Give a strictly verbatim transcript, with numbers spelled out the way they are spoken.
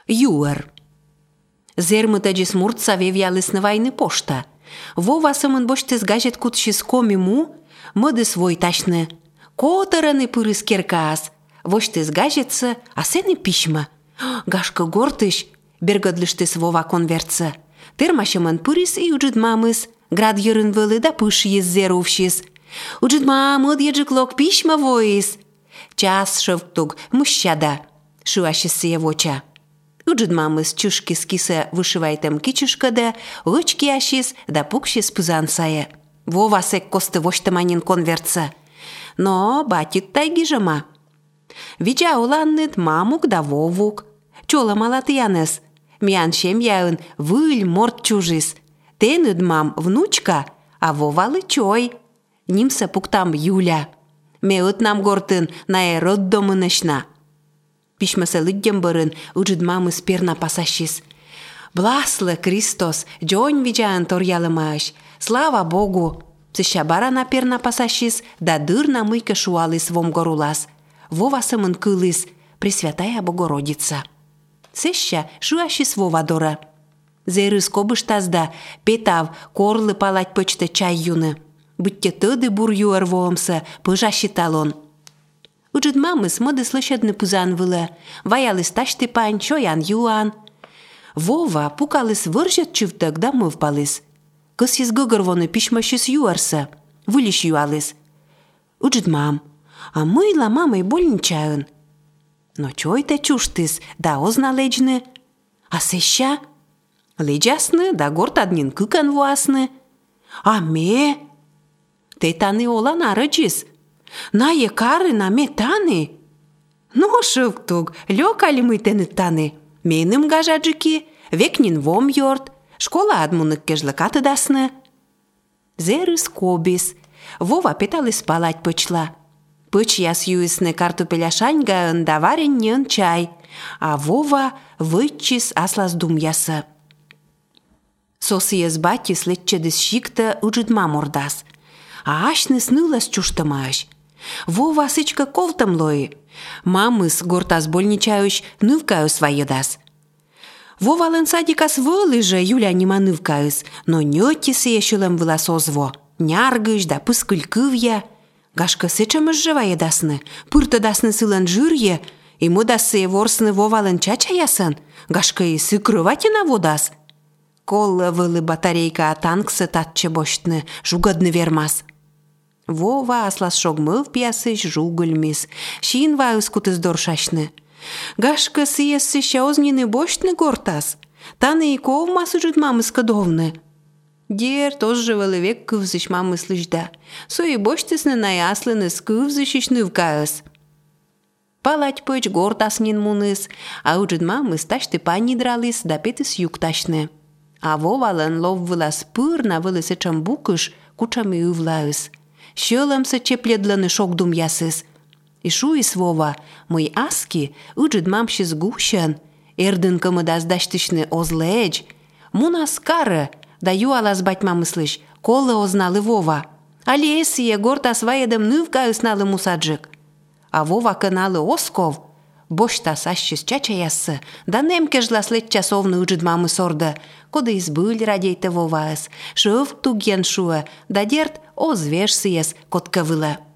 Юер. Зермытаджи смурт савевья лысновайны пошта. Вова самын боштес газет кутшис комиму, моды свой ташны. Котараны пырыс керкас. Воштес газетсы, а сены письма. Гашка гортыш, бергодлыштес Вова конвертсы. Термашымын пырыс и уджидмамыс. Град йырын вылы да пыш еззеровшис. Уджидмамыд еджиклок письма воис. Час шевтуг мущада. Шуашисы евоча. Уджидмамыс чушки скиса вышивайтем кичушкада, очки ашис да пукшис пузансая. Вова сек косты воштаманин конвертса. Но батит тайгижама. Видя уланнет мамук да Вовук. Чола малатьянес. Миян шем яын выль морт чужис. Тенуд мам внучка, а Вова лычой. Нимса пуктам Юля. Меут нам гортын на роддомынышна. Пишмаса лыддем бырын уджидмамыс перна пасашис. Бласлы Кристос, джонь видян торялымаш. Слава Богу! Псыща барана перна пасашис, да дырна мыйка шуалыс вом горулас. Вова самын кылыс, Пресвятая Богородица. Сеща шуашис Вова дора. Зерыс кобыштазда, петав, корлы палать почта чай юны. Будьте тыды бур юар вомса, пыжа щиталон. Уджидмамыс моды слышадны пузан вылы, ваялыс ташты пань, чоян юан. Вова пукалыс выржет чывтак да мывпалыс. Кыс ез гыгырвоны пишмашис юарса, вылиш юалыс. Уджидмам, а мыйла мамай больничаын. Но чой-то чуштыс, да озна леджны. А сеща? Леджасны, да горт аднин кыкан вуасны. А ме? Те таны олан арыджис. На екары на ме таны. Ну, шывтуг, лёкали мы тены таны. Меным гажаджики, векнин вом йорт. Школа адмунык кежлыкаты дасны. Зерыс кобис. Вова петалыс палать пычла. Пыч яс юисны картопеляшаньга ында варен нен чай. А Вова вычис аслас дум ясы. Сосы ез батис летчедыс шикта уджидма мордас. А ашны снылас чуштамаш. Вова сычка ковтам лои. Мамыс гортас больничаюш нывкаюс вайедас. Вова лен садикас вылыже Юля нима нывкаюс, но нётисы ешылым выласозво. Няргыш да пыскыль кывья. Гашка сычамыш же вайедасны. Пырта дасны сылан жырье. И мудасы ворсны Вова лен чачаясын. Гашка и сыкрыватина водас. Колла вылы батарейка танксы татче боштны, жугадны вермас. Вова аслас шогмыв пьясыш жугыльмис, шин ваюс кутыз доршашны. Гашка сыессы щаознины боштны гортас, таны и ковмас уджидмамыс кадовны. Дер тоже вылы век кывзыш мамыс лыжда, сои боштысны наяслыныс кывзышиш нывкаюс. Палать пыч гортас нин муныс, а уджидмамыс ташты пани дралыс да петыс юкташны. А Вова лен лов вылас пырна вылысы чамбукыш кучами увлаюс. Щелымсы чепледланы шокдум ясыс. И шуис Вова, мой аски, уджидмам шиз гущан, эрдын кымыдас даштышны озлэдж. Мунас кары, да юалас батьма мыслыш, колы озналы Вова. Али эсие гортас ваедым нывкаюс налы мусаджик. А Вова каналы осков, боштас ашчыс чачаясы, да немкежлас лет часовны уджидмамы сорда, кода избыль радейте Воваэс, шыв туген шуэ, да дерт озвешсыес котка вылы.